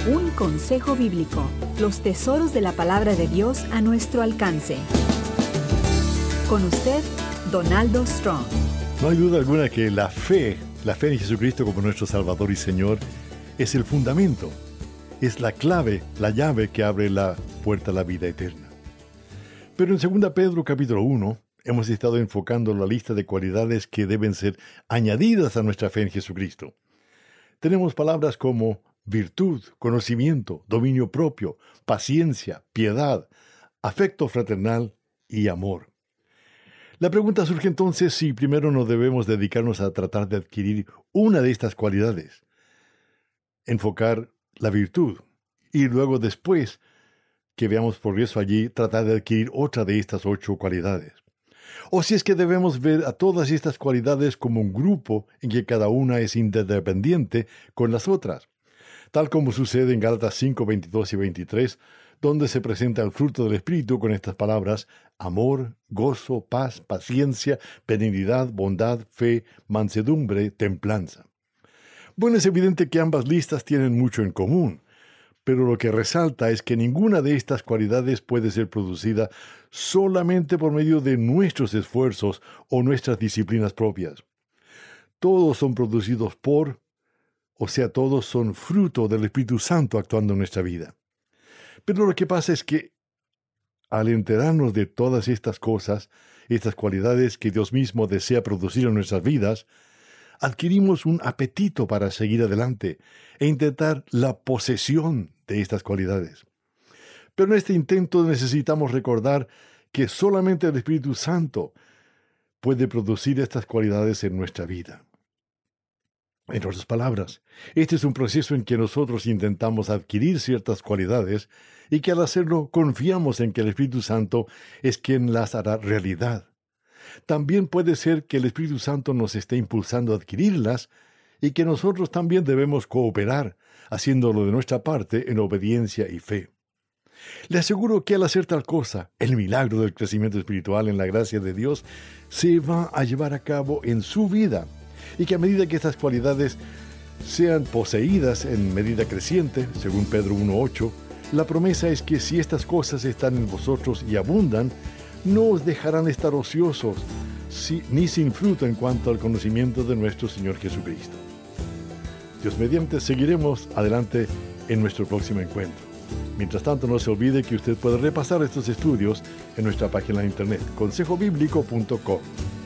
Un consejo bíblico. Los tesoros de la palabra de Dios a nuestro alcance. Con usted, Donaldo Strong. No hay duda alguna que la fe en Jesucristo como nuestro Salvador y Señor, es el fundamento, es la clave, la llave que abre la puerta a la vida eterna. Pero en 2 Pedro capítulo 1, hemos estado enfocando la lista de cualidades que deben ser añadidas a nuestra fe en Jesucristo. Tenemos palabras como virtud, conocimiento, dominio propio, paciencia, piedad, afecto fraternal y amor. La pregunta surge entonces si primero no debemos dedicarnos a tratar de adquirir una de estas cualidades, enfocar la virtud, y luego después que veamos progreso allí, tratar de adquirir otra de estas 8 cualidades. O si es que debemos ver a todas estas cualidades como un grupo en que cada una es interdependiente con las otras, tal como sucede en Gálatas 5, 22 y 23, donde se presenta el fruto del Espíritu con estas palabras: amor, gozo, paz, paciencia, benignidad, bondad, fe, mansedumbre, templanza. Bueno, es evidente que ambas listas tienen mucho en común, pero lo que resalta es que ninguna de estas cualidades puede ser producida solamente por medio de nuestros esfuerzos o nuestras disciplinas propias. Todos son producidos todos son fruto del Espíritu Santo actuando en nuestra vida. Pero lo que pasa es que, al enterarnos de todas estas cosas, estas cualidades que Dios mismo desea producir en nuestras vidas, adquirimos un apetito para seguir adelante e intentar la posesión de estas cualidades. Pero en este intento necesitamos recordar que solamente el Espíritu Santo puede producir estas cualidades en nuestra vida. En otras palabras, este es un proceso en que nosotros intentamos adquirir ciertas cualidades y que al hacerlo confiamos en que el Espíritu Santo es quien las hará realidad. También puede ser que el Espíritu Santo nos esté impulsando a adquirirlas y que nosotros también debemos cooperar, haciéndolo de nuestra parte en obediencia y fe. Le aseguro que al hacer tal cosa, el milagro del crecimiento espiritual en la gracia de Dios se va a llevar a cabo en su vida, y que a medida que estas cualidades sean poseídas en medida creciente, según Pedro 1:8, la promesa es que si estas cosas están en vosotros y abundan, no os dejarán estar ociosos, ni sin fruto en cuanto al conocimiento de nuestro Señor Jesucristo. Dios mediante, seguiremos adelante en nuestro próximo encuentro. Mientras tanto, no se olvide que usted puede repasar estos estudios en nuestra página de internet, consejobiblico.com.